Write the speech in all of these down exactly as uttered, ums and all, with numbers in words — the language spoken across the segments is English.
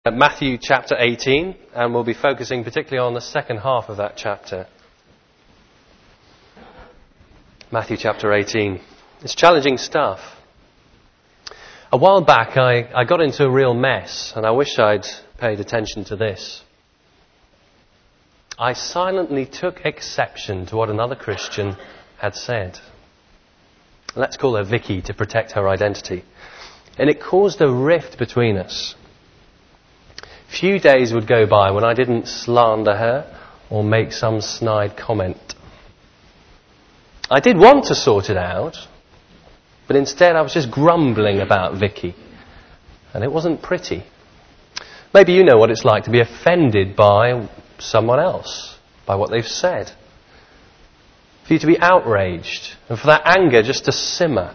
Matthew chapter eighteen, and we'll be focusing particularly on the second half of that chapter. Matthew chapter eighteen. It's challenging stuff. A while back I, I got into a real mess, and I wish I'd paid attention to this. I silently took exception to what another Christian had said. Let's call her Vicky to protect her identity. And it caused a rift between us. Few days would go by when I didn't slander her or make some snide comment. I did want to sort it out, but instead I was just grumbling about Vicky. And it wasn't pretty. Maybe you know what it's like to be offended by someone else, by what they've said. For you to be outraged, and for that anger just to simmer.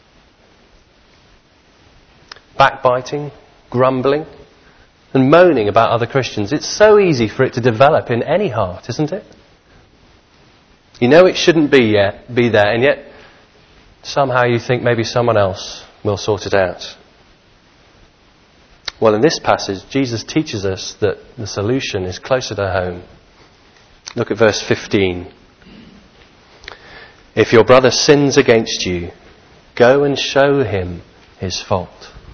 Backbiting, grumbling, and moaning about other Christians. It's so easy for it to develop in any heart, isn't it? You know it shouldn't be yet, be there, and yet somehow you think maybe someone else will sort it out. Well, in this passage, Jesus teaches us that the solution is closer to home. Look at verse fifteen. If your brother sins against you, go and show him his fault.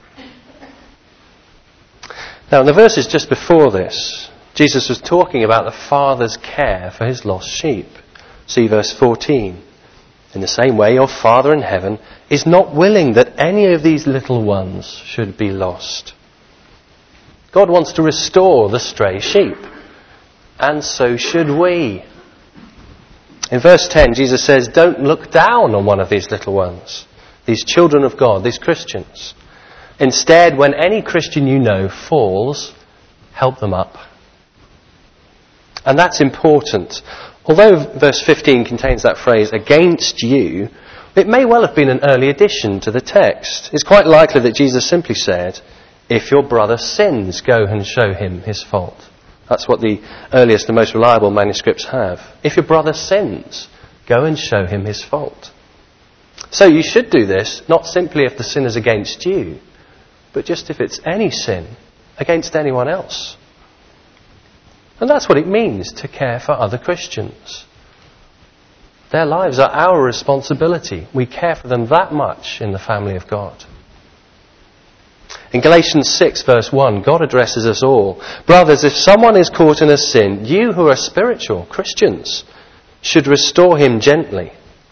Now, in the verses just before this, Jesus was talking about the Father's care for his lost sheep. See verse fourteen. In the same way, your Father in heaven is not willing that any of these little ones should be lost. God wants to restore the stray sheep. And so should we. In verse ten, Jesus says, don't look down on one of these little ones, these children of God, these Christians. Instead, when any Christian you know falls, help them up. And that's important. Although verse fifteen contains that phrase, against you, it may well have been an early addition to the text. It's quite likely that Jesus simply said, if your brother sins, go and show him his fault. That's what the earliest and most reliable manuscripts have. If your brother sins, go and show him his fault. So you should do this, not simply if the sin is against you, but just if it's any sin against anyone else. And that's what it means to care for other Christians. Their lives are our responsibility. We care for them that much in the family of God. In Galatians six verse one, God addresses us all. Brothers, if someone is caught in a sin, you who are spiritual, Christians, should restore him gently.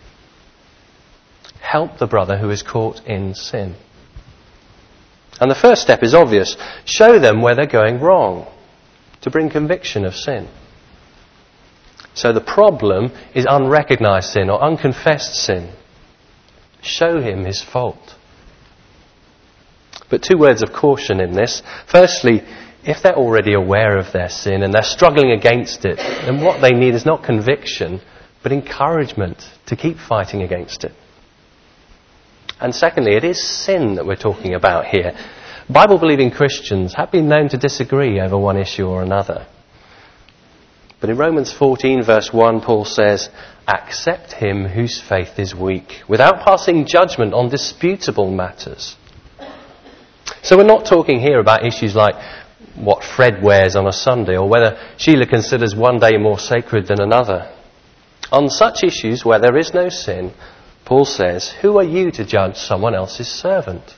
Help the brother who is caught in sin. And the first step is obvious. Show them where they're going wrong, to bring conviction of sin. So the problem is unrecognized sin or unconfessed sin. Show him his fault. But two words of caution in this. Firstly, if they're already aware of their sin and they're struggling against it, then what they need is not conviction, but encouragement to keep fighting against it. And secondly, it is sin that we're talking about here. Bible-believing Christians have been known to disagree over one issue or another. But in Romans fourteen verse one, Paul says, accept him whose faith is weak, without passing judgment on disputable matters. So we're not talking here about issues like what Fred wears on a Sunday or whether Sheila considers one day more sacred than another. On such issues where there is no sin, Paul says, who are you to judge someone else's servant?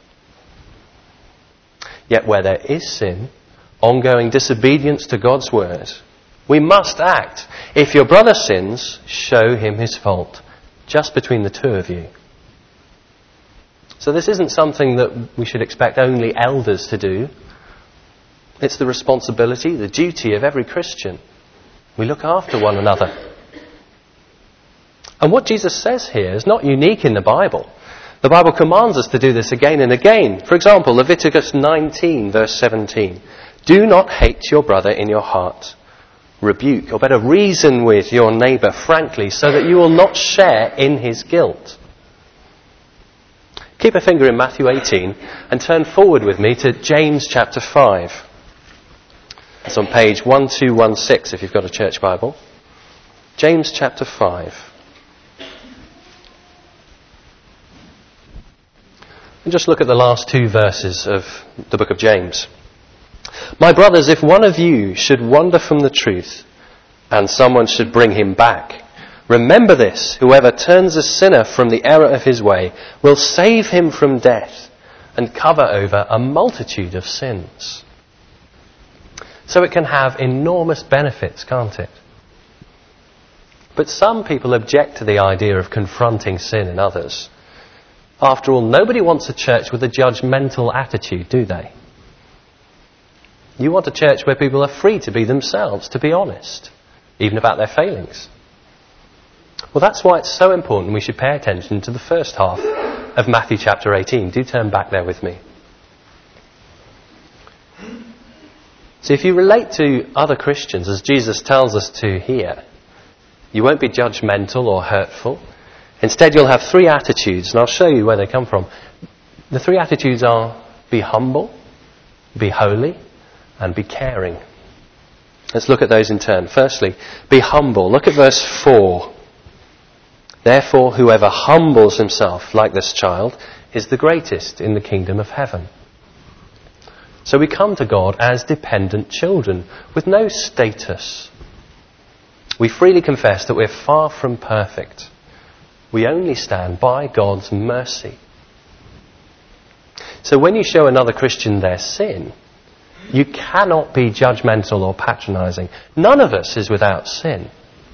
Yet where there is sin, ongoing disobedience to God's word, we must act. If your brother sins, show him his fault, just between the two of you. So this isn't something that we should expect only elders to do. It's the responsibility, the duty of every Christian. We look after one another. And what Jesus says here is not unique in the Bible. The Bible commands us to do this again and again. For example, Leviticus nineteen, verse seventeen. Do not hate your brother in your heart. Rebuke, or better reason with your neighbour frankly, so that you will not share in his guilt. Keep a finger in Matthew eighteen and turn forward with me to James chapter five. It's on page one two one six if you've got a church Bible. James chapter five. And just look at the last two verses of the book of James. My brothers, if one of you should wander from the truth and someone should bring him back, remember this: whoever turns a sinner from the error of his way will save him from death and cover over a multitude of sins. So it can have enormous benefits, can't it? But some people object to the idea of confronting sin in others. After all, nobody wants a church with a judgmental attitude, do they? You want a church where people are free to be themselves, to be honest, even about their failings. Well, that's why it's so important we should pay attention to the first half of Matthew chapter eighteen. Do turn back there with me. So if you relate to other Christians, as Jesus tells us to here, you won't be judgmental or hurtful. Instead, you'll have three attitudes, and I'll show you where they come from. The three attitudes are: be humble, be holy, and be caring. Let's look at those in turn. Firstly, be humble. Look at verse four. Therefore, whoever humbles himself like this child is the greatest in the kingdom of heaven. So we come to God as dependent children with no status. We freely confess that we're far from perfect. We only stand by God's mercy. So when you show another Christian their sin, you cannot be judgmental or patronising. None of us is without sin.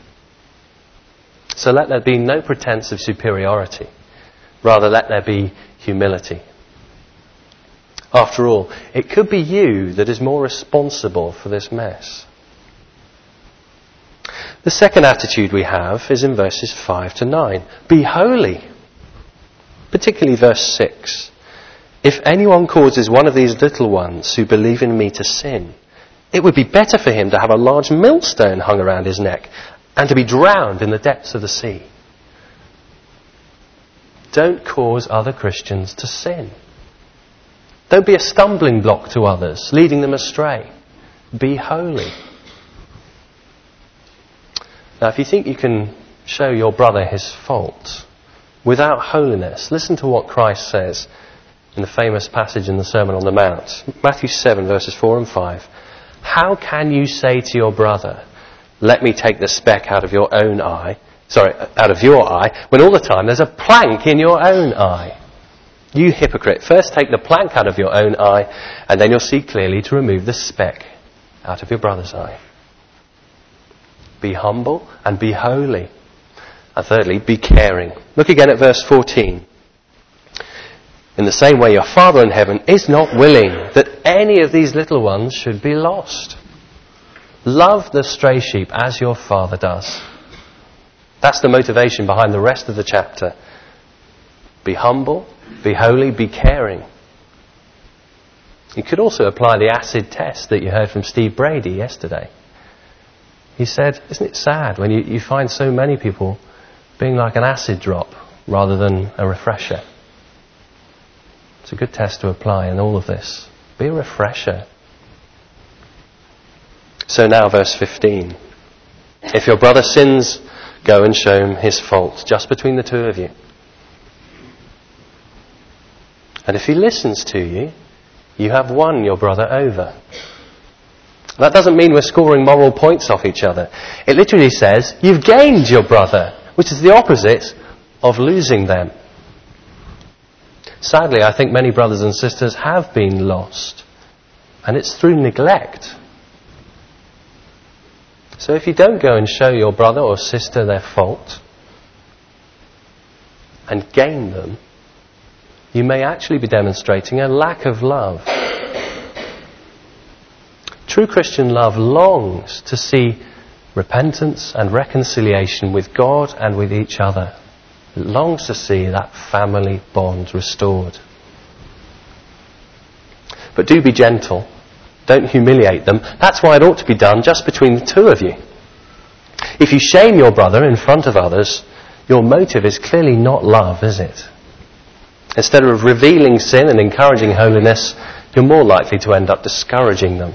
So let there be no pretense of superiority. Rather, let there be humility. After all, it could be you that is more responsible for this mess. The second attitude we have is in verses five to nine. Be holy. Particularly verse six. If anyone causes one of these little ones who believe in me to sin, it would be better for him to have a large millstone hung around his neck and to be drowned in the depths of the sea. Don't cause other Christians to sin. Don't be a stumbling block to others, leading them astray. Be holy. Now, if you think you can show your brother his fault without holiness, listen to what Christ says in the famous passage in the Sermon on the Mount. Matthew seven, verses four and five. How can you say to your brother, let me take the speck out of your own eye, sorry, out of your eye, when all the time there's a plank in your own eye? You hypocrite, first take the plank out of your own eye, and then you'll see clearly to remove the speck out of your brother's eye. Be humble and be holy. And thirdly, be caring. Look again at verse fourteen. In the same way, your Father in heaven is not willing that any of these little ones should be lost. Love the stray sheep as your Father does. That's the motivation behind the rest of the chapter. Be humble, be holy, be caring. You could also apply the acid test that you heard from Steve Brady yesterday. He said, isn't it sad when you, you find so many people being like an acid drop rather than a refresher? It's a good test to apply in all of this. Be a refresher. So now verse fifteen. If your brother sins, go and show him his fault, just between the two of you. And if he listens to you, you have won your brother over. That doesn't mean we're scoring moral points off each other. It literally says you've gained your brother, which is the opposite of losing them. Sadly, I think many brothers and sisters have been lost, and it's through neglect. So if you don't go and show your brother or sister their fault and gain them, you may actually be demonstrating a lack of love. True Christian love longs to see repentance and reconciliation with God and with each other. It longs to see that family bond restored. But do be gentle. Don't humiliate them. That's why it ought to be done just between the two of you. If you shame your brother in front of others, your motive is clearly not love, is it? Instead of revealing sin and encouraging holiness, you're more likely to end up discouraging them.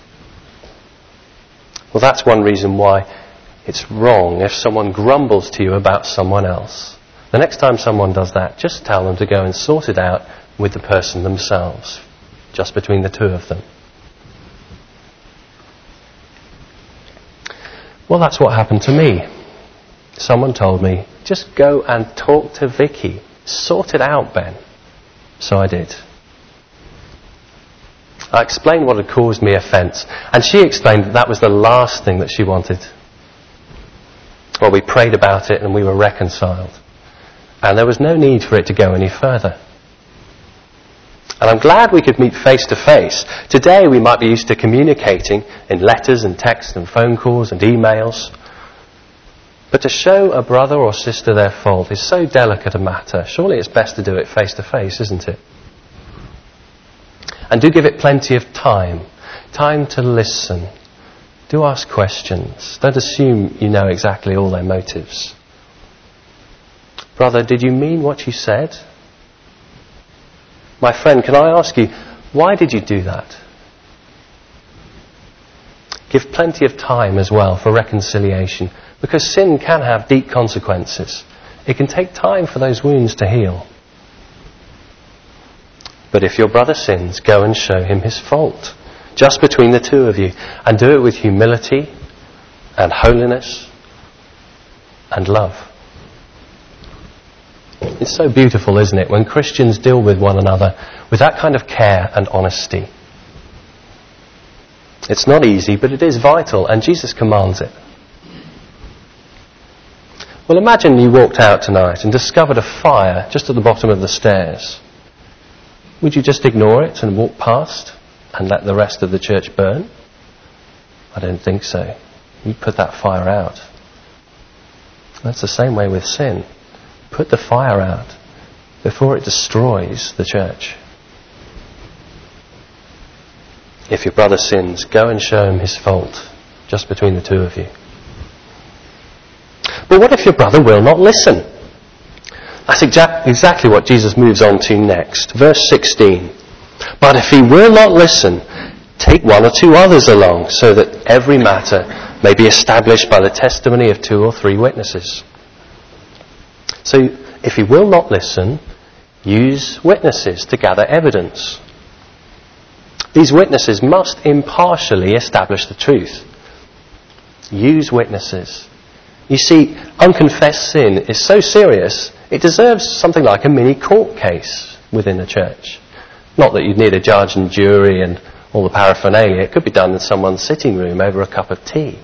Well, that's one reason why it's wrong if someone grumbles to you about someone else. The next time someone does that, just tell them to go and sort it out with the person themselves, just between the two of them. Well, that's what happened to me. Someone told me, just go and talk to Vicky. Sort it out, Ben. So I did. I explained what had caused me offence, and she explained that that was the last thing that she wanted. Well, we prayed about it and we were reconciled. And there was no need for it to go any further. And I'm glad we could meet face to face. Today we might be used to communicating in letters and texts and phone calls and emails. But to show a brother or sister their fault is so delicate a matter. Surely it's best to do it face to face, isn't it? And do give it plenty of time. Time to listen. Do ask questions. Don't assume you know exactly all their motives. Brother, did you mean what you said? My friend, can I ask you, why did you do that? Give plenty of time as well for reconciliation, because sin can have deep consequences. It can take time for those wounds to heal. But if your brother sins, go and show him his fault, just between the two of you, and do it with humility and holiness and love. It's so beautiful, isn't it, when Christians deal with one another with that kind of care and honesty. It's not easy, but it is vital, and Jesus commands it. Well, imagine you walked out tonight and discovered a fire just at the bottom of the stairs. Would you just ignore it and walk past and let the rest of the church burn? I don't think so. You'd put that fire out. That's the same way with sin. Put the fire out before it destroys the church. If your brother sins, go and show him his fault, just between the two of you. But what if your brother will not listen? That's exa- exactly what Jesus moves on to next. Verse sixteen. But if he will not listen, take one or two others along, so that every matter may be established by the testimony of two or three witnesses. So, if he will not listen, use witnesses to gather evidence. These witnesses must impartially establish the truth. Use witnesses. You see, unconfessed sin is so serious, it deserves something like a mini court case within the church. Not that you'd need a judge and jury and all the paraphernalia. It could be done in someone's sitting room over a cup of tea.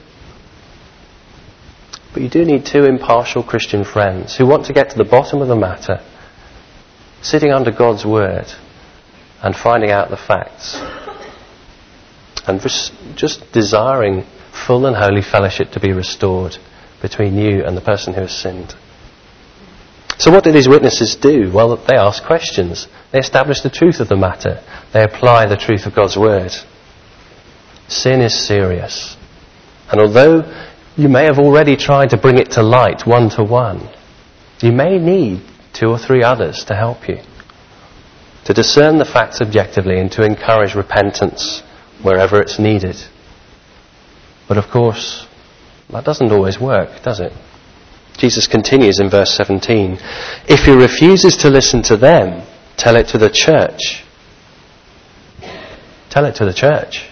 But you do need two impartial Christian friends who want to get to the bottom of the matter, sitting under God's word and finding out the facts. And just, just desiring full and holy fellowship to be restored between you and the person who has sinned. So what do these witnesses do? Well, they ask questions. They establish the truth of the matter. They apply the truth of God's word. Sin is serious. And although you may have already tried to bring it to light one to one, you may need two or three others to help you, to discern the facts objectively and to encourage repentance wherever it's needed. But of course, that doesn't always work, does it? Jesus continues in verse seventeen. If he refuses to listen to them, tell it to the church. Tell it to the church.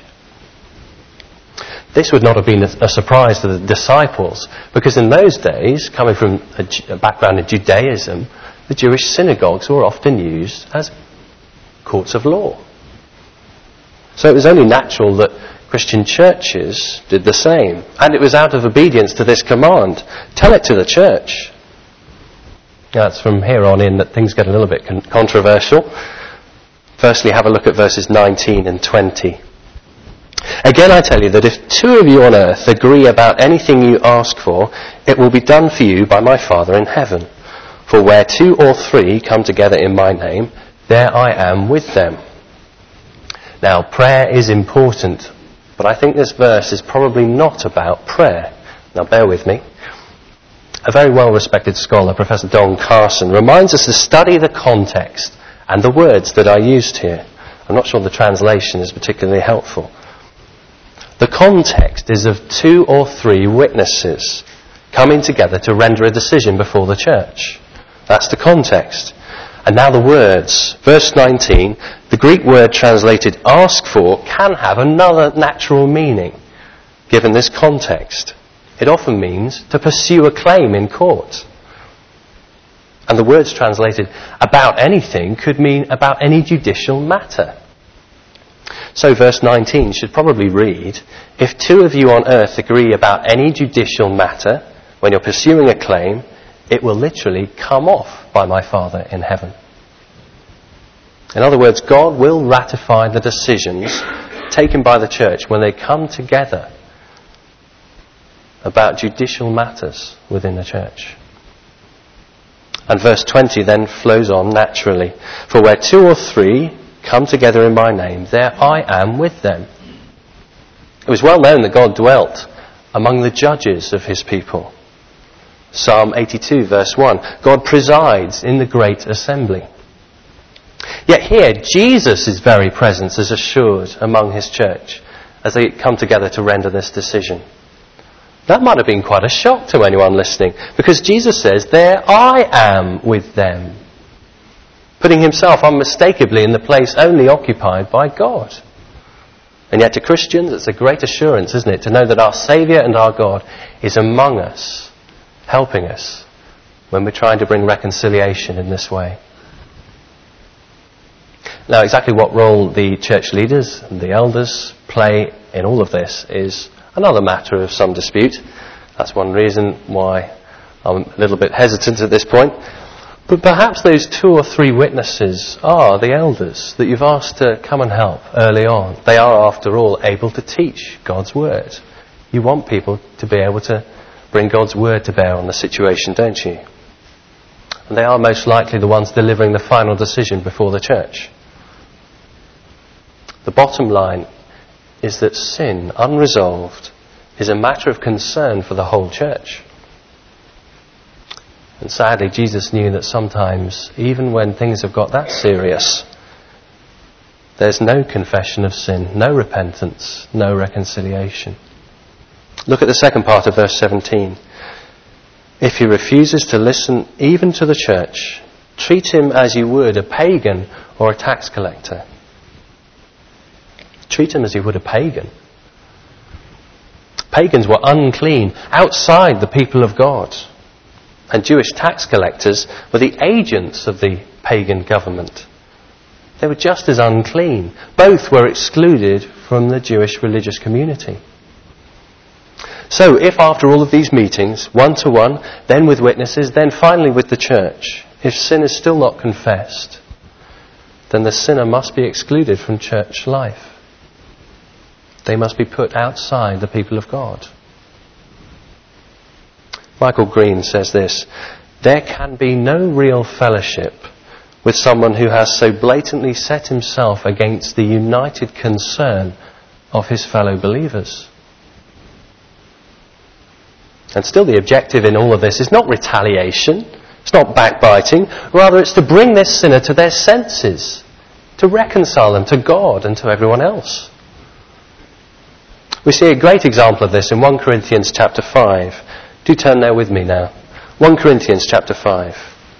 This would not have been a surprise to the disciples, because in those days, coming from a background in Judaism, the Jewish synagogues were often used as courts of law. So it was only natural that Christian churches did the same. And it was out of obedience to this command. Tell it to the church. Now it's from here on in that things get a little bit con- controversial. Firstly, have a look at verses nineteen and twenty. Again, I tell you that if two of you on earth agree about anything you ask for, it will be done for you by my Father in heaven. For where two or three come together in my name, there I am with them. Now, prayer is important, but I think this verse is probably not about prayer. Now, bear with me. A very well-respected scholar, Professor Don Carson, reminds us to study the context and the words that are used here. I'm not sure the translation is particularly helpful. The context is of two or three witnesses coming together to render a decision before the church. That's the context. And now the words. Verse nineteen, the Greek word translated ask for can have another natural meaning given this context. It often means to pursue a claim in court. And the words translated about anything could mean about any judicial matter. So verse nineteen should probably read, if two of you on earth agree about any judicial matter, when you're pursuing a claim, it will literally come off by my Father in heaven. In other words, God will ratify the decisions taken by the church when they come together about judicial matters within the church. And verse twenty then flows on naturally. For where two or three come together in my name, there I am with them. It was well known that God dwelt among the judges of his people. Psalm eighty-two verse one, God presides in the great assembly. Yet here, Jesus' very presence is assured among his church as they come together to render this decision. That might have been quite a shock to anyone listening, because Jesus says, there I am with them, putting himself unmistakably in the place only occupied by God. And yet to Christians, it's a great assurance, isn't it, to know that our Saviour and our God is among us, helping us when we're trying to bring reconciliation in this way. Now, exactly what role the church leaders and the elders play in all of this is another matter of some dispute. That's one reason why I'm a little bit hesitant at this point. But perhaps those two or three witnesses are the elders that you've asked to come and help early on. They are, after all, able to teach God's word. You want people to be able to bring God's word to bear on the situation, don't you? And they are most likely the ones delivering the final decision before the church. The bottom line is that sin, unresolved, is a matter of concern for the whole church. And sadly, Jesus knew that sometimes, even when things have got that serious, there's no confession of sin, no repentance, no reconciliation. Look at the second part of verse seventeen. If he refuses to listen even to the church, treat him as you would a pagan or a tax collector. Treat him as you would a pagan. Pagans were unclean outside the people of God. And Jewish tax collectors were the agents of the pagan government. They were just as unclean. Both were excluded from the Jewish religious community. So if after all of these meetings, one to one, then with witnesses, then finally with the church, if sin is still not confessed, then the sinner must be excluded from church life. They must be put outside the people of God. Michael Green says this, there can be no real fellowship with someone who has so blatantly set himself against the united concern of his fellow believers. And still the objective in all of this is not retaliation, it's not backbiting, rather it's to bring this sinner to their senses, to reconcile them to God and to everyone else. We see a great example of this in First Corinthians chapter five. Do turn there with me now. First Corinthians chapter five.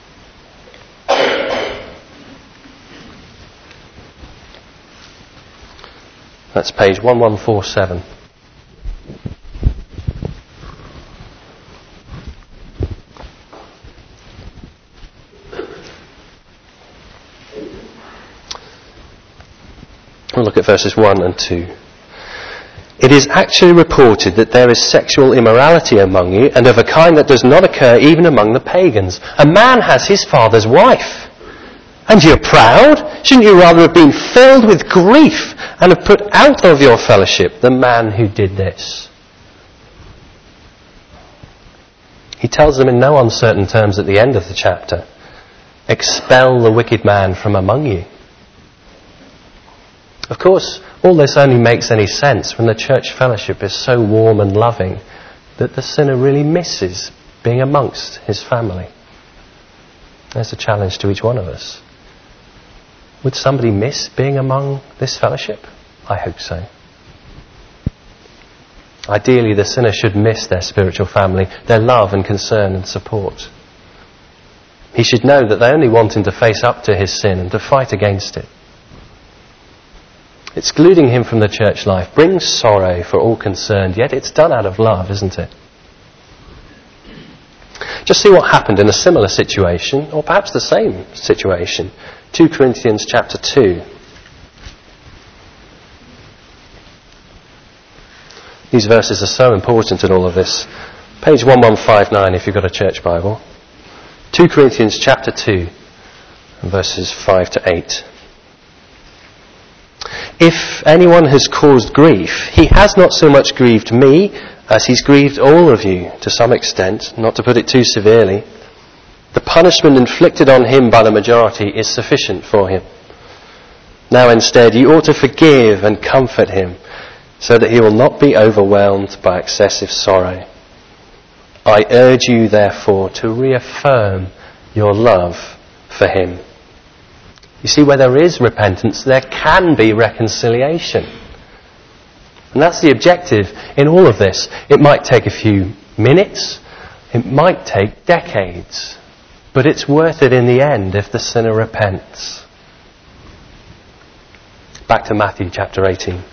That's page eleven forty-seven. We'll look at verses one and two. It is actually reported that there is sexual immorality among you, and of a kind that does not occur even among the pagans. A man has his father's wife. And you're proud? Shouldn't you rather have been filled with grief and have put out of your fellowship the man who did this? He tells them in no uncertain terms at the end of the chapter, expel the wicked man from among you. Of course, all this only makes any sense when the church fellowship is so warm and loving that the sinner really misses being amongst his family. There's a challenge to each one of us. Would somebody miss being among this fellowship? I hope so. Ideally, the sinner should miss their spiritual family, their love and concern and support. He should know that they only want him to face up to his sin and to fight against it. Excluding him from the church life brings sorrow for all concerned, yet it's done out of love, isn't it? Just see what happened in a similar situation, or perhaps the same situation. Second Corinthians chapter two. These verses are so important in all of this. Page eleven fifty-nine if you've got a church Bible. Second Corinthians chapter two, verses five to eight. If anyone has caused grief, he has not so much grieved me as he's grieved all of you to some extent, not to put it too severely. The punishment inflicted on him by the majority is sufficient for him. Now instead, you ought to forgive and comfort him, so that he will not be overwhelmed by excessive sorrow. I urge you, therefore, to reaffirm your love for him. You see, where there is repentance, there can be reconciliation. And that's the objective in all of this. It might take a few minutes, it might take decades, but it's worth it in the end if the sinner repents. Back to Matthew chapter eighteen.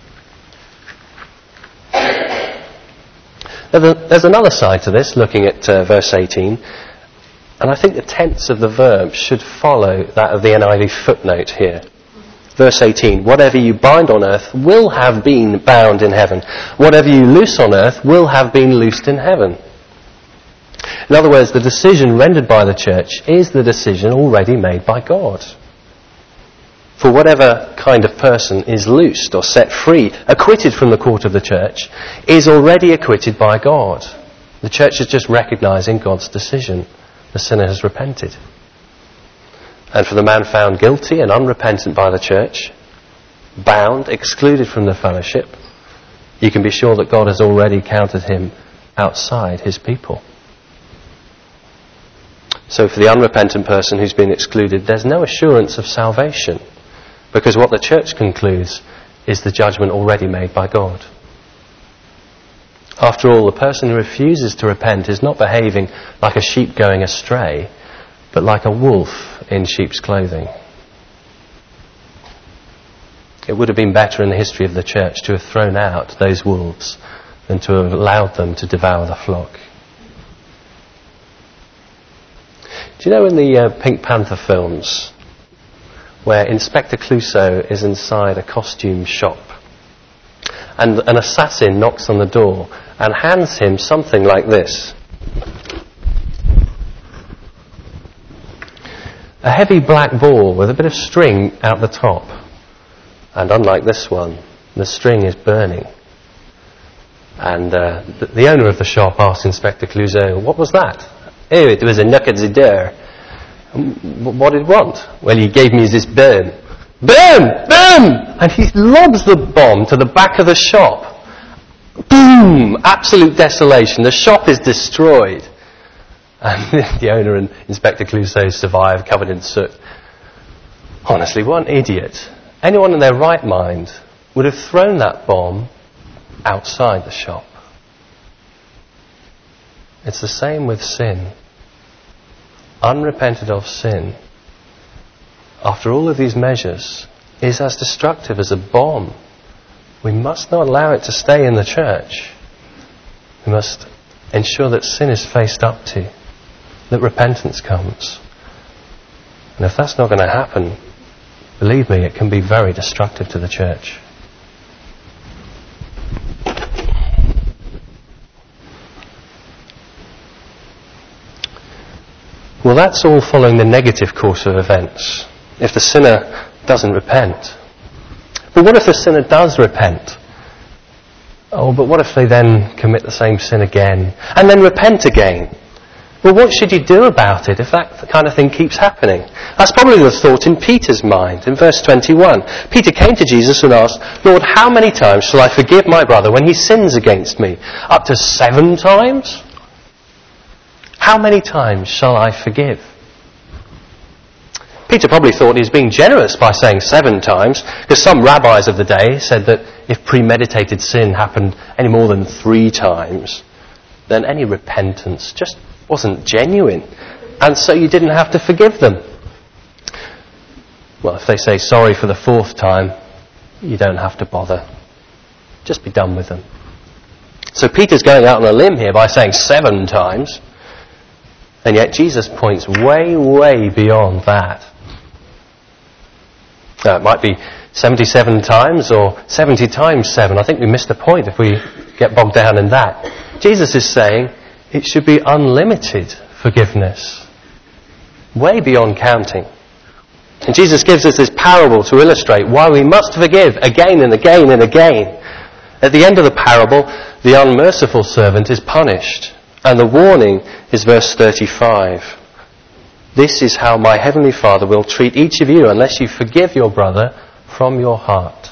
There's another side to this, looking at uh, verse eighteen, and I think the tense of the verb should follow that of the N I V footnote here. Verse eighteen, whatever you bind on earth will have been bound in heaven. Whatever you loose on earth will have been loosed in heaven. In other words, the decision rendered by the church is the decision already made by God. For whatever kind of person is loosed or set free, acquitted from the court of the church, is already acquitted by God. The church is just recognising God's decision. The sinner has repented. And for the man found guilty and unrepentant by the church, bound, excluded from the fellowship, you can be sure that God has already counted him outside his people. So for the unrepentant person who's been excluded, there's no assurance of salvation, because what the church concludes is the judgment already made by God. After all, the person who refuses to repent is not behaving like a sheep going astray, but like a wolf in sheep's clothing. It would have been better in the history of the church to have thrown out those wolves than to have allowed them to devour the flock. Do you know in the uh, Pink Panther films, where Inspector Clouseau is inside a costume shop, and an assassin knocks on the door and hands him something like this. A heavy black ball with a bit of string out the top. And unlike this one, the string is burning. And uh, the, the owner of the shop asked Inspector Clouseau, what was that? Oh, it was a knock at the door. What did it want? Well, he gave me this burn. Boom! Boom! And he lobs the bomb to the back of the shop. Boom! Absolute desolation. The shop is destroyed. And the owner and Inspector Clouseau survive, covered in soot. Honestly, what an idiot. Anyone in their right mind would have thrown that bomb outside the shop. It's the same with sin. Unrepented of sin, after all of these measures, is as destructive as a bomb. We must not allow it to stay in the church. We must ensure that sin is faced up to, that repentance comes. And if that's not going to happen, believe me, it can be very destructive to the church. Well, that's all following the negative course of events, if the sinner doesn't repent. But what if the sinner does repent? Oh, but what if they then commit the same sin again, and then repent again? Well, what should you do about it if that kind of thing keeps happening? That's probably the thought in Peter's mind. In verse twenty-one, Peter came to Jesus and asked, Lord, how many times shall I forgive my brother when he sins against me? Up to seven times? How many times shall I forgive? Peter probably thought he was being generous by saying seven times, because some rabbis of the day said that if premeditated sin happened any more than three times, then any repentance just wasn't genuine, and so you didn't have to forgive them. Well, if they say sorry for the fourth time, you don't have to bother. Just be done with them. So Peter's going out on a limb here by saying seven times. And yet Jesus points way, way beyond that. Now, it might be seventy-seven times or seventy times seven. I think we miss the point if we get bogged down in that. Jesus is saying it should be unlimited forgiveness. Way beyond counting. And Jesus gives us this parable to illustrate why we must forgive again and again and again. At the end of the parable, the unmerciful servant is punished. And the warning is verse thirty-five. This is how my heavenly Father will treat each of you unless you forgive your brother from your heart.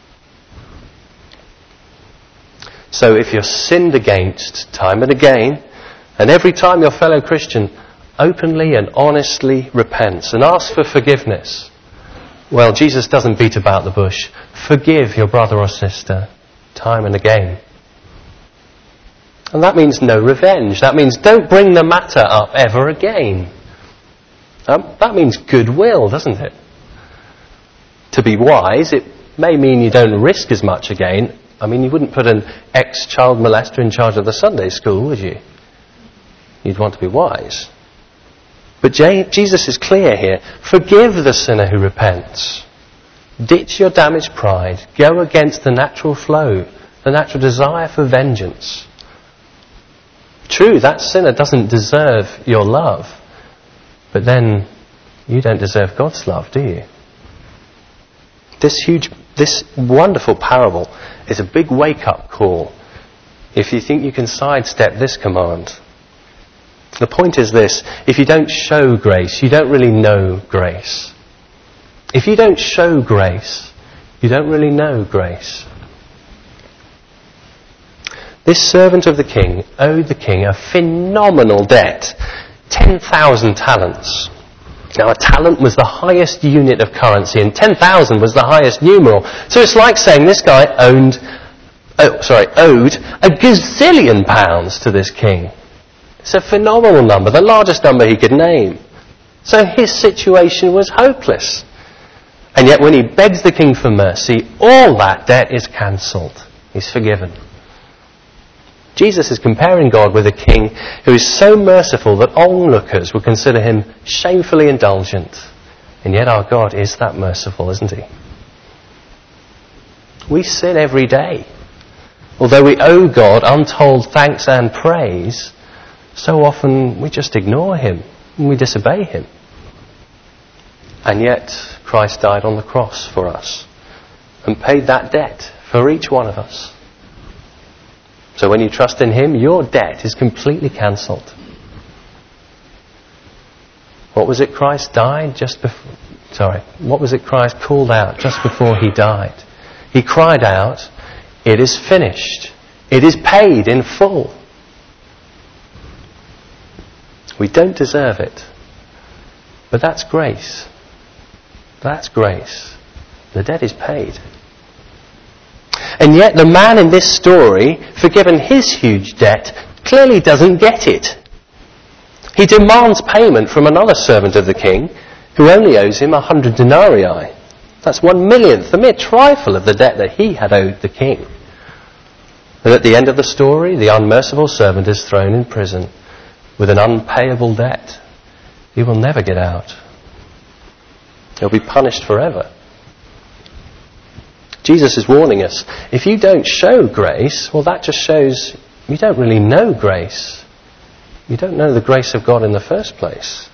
So if you're sinned against time and again, and every time your fellow Christian openly and honestly repents and asks for forgiveness, well, Jesus doesn't beat about the bush. Forgive your brother or sister time and again. And that means no revenge. That means don't bring the matter up ever again. Um, that means goodwill, doesn't it? To be wise, it may mean you don't risk as much again. I mean, you wouldn't put an ex-child molester in charge of the Sunday school, would you? You'd want to be wise. But Jesus is clear here. Forgive the sinner who repents. Ditch your damaged pride. Go against the natural flow, the natural desire for vengeance. True, that sinner doesn't deserve your love. But then you don't deserve God's love, do you? This huge, this wonderful parable is a big wake-up call if you think you can sidestep this command. The point is this: if you don't show grace, you don't really know grace. If you don't show grace, you don't really know grace. This servant of the king owed the king a phenomenal debt. ten thousand talents. Now, a talent was the highest unit of currency, and ten thousand was the highest numeral. So it's like saying this guy owned, oh, sorry, owed a gazillion pounds to this king. It's a phenomenal number, the largest number he could name. So his situation was hopeless. And yet when he begs the king for mercy, all that debt is cancelled. He's forgiven. Jesus is comparing God with a king who is so merciful that onlookers would consider him shamefully indulgent. And yet our God is that merciful, isn't he? We sin every day. Although we owe God untold thanks and praise, so often we just ignore him and we disobey him. And yet Christ died on the cross for us and paid that debt for each one of us. So when you trust in him, your debt is completely cancelled. What was it Christ died just before? Sorry, what was it Christ called out just before he died? He cried out, "It is finished. It is paid in full." We don't deserve it. But that's grace. That's grace. The debt is paid. And yet the man in this story, forgiven his huge debt, clearly doesn't get it. He demands payment from another servant of the king who only owes him a hundred denarii. That's one millionth, a mere trifle of the debt that he had owed the king. And at the end of the story, the unmerciful servant is thrown in prison with an unpayable debt. He will never get out. He'll be punished forever. Jesus is warning us, if you don't show grace, well, that just shows you don't really know grace. You don't know the grace of God in the first place.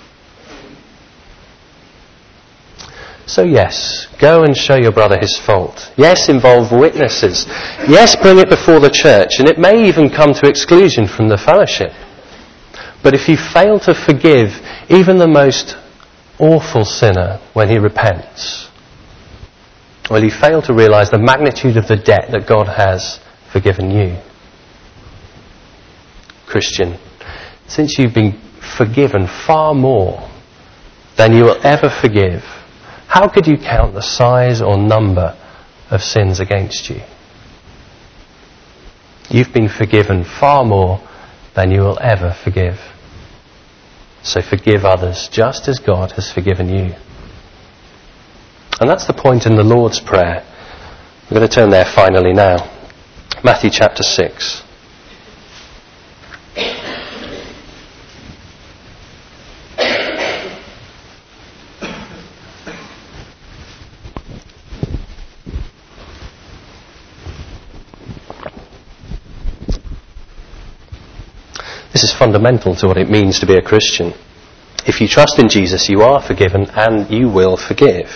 So yes, go and show your brother his fault. Yes, involve witnesses. Yes, bring it before the church, and it may even come to exclusion from the fellowship. But if you fail to forgive even the most awful sinner when he repents, well, you fail to realise the magnitude of the debt that God has forgiven you. Christian, since you've been forgiven far more than you will ever forgive, how could you count the size or number of sins against you? You've been forgiven far more than you will ever forgive. So forgive others just as God has forgiven you. And that's the point in the Lord's Prayer. We're going to turn there finally now. Matthew chapter six. This is fundamental to what it means to be a Christian. If you trust in Jesus, you are forgiven and you will forgive.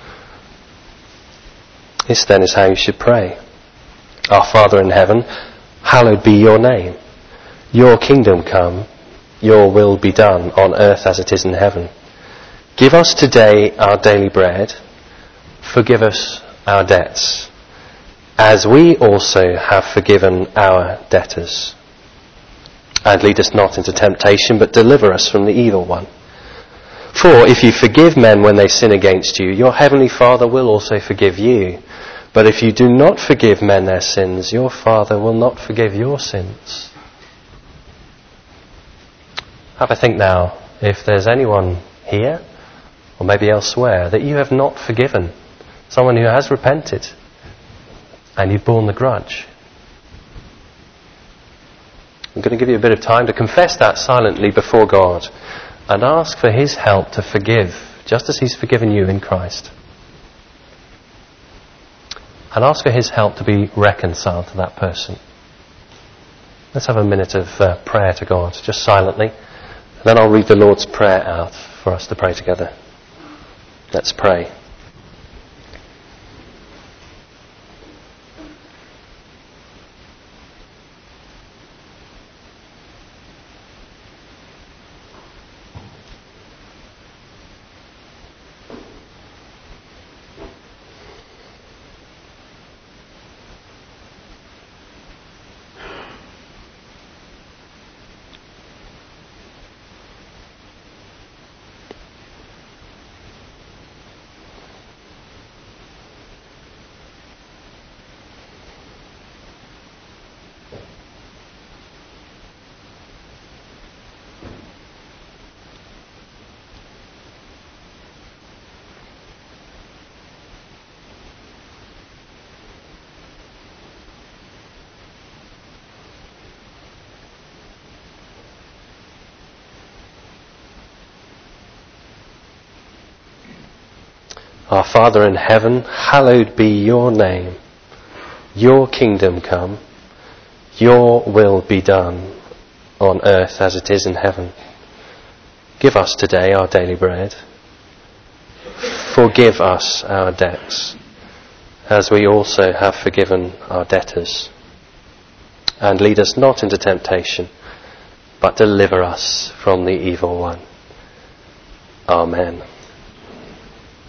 This then is how you should pray. Our Father in heaven, hallowed be your name. Your kingdom come, your will be done on earth as it is in heaven. Give us today our daily bread. Forgive us our debts, as we also have forgiven our debtors. And lead us not into temptation, but deliver us from the evil one. For if you forgive men when they sin against you, your heavenly Father will also forgive you. But if you do not forgive men their sins, your Father will not forgive your sins. Have a think now, if there's anyone here, or maybe elsewhere, that you have not forgiven. Someone who has repented, and you've borne the grudge. I'm going to give you a bit of time to confess that silently before God and ask for his help to forgive, just as he's forgiven you in Christ. And ask for his help to be reconciled to that person. Let's have a minute of uh, prayer to God, just silently. And then I'll read the Lord's Prayer out for us to pray together. Let's pray. Our Father in heaven, hallowed be your name. Your kingdom come. Your will be done on earth as it is in heaven. Give us today our daily bread. Forgive us our debts, as we also have forgiven our debtors. And lead us not into temptation, but deliver us from the evil one. Amen.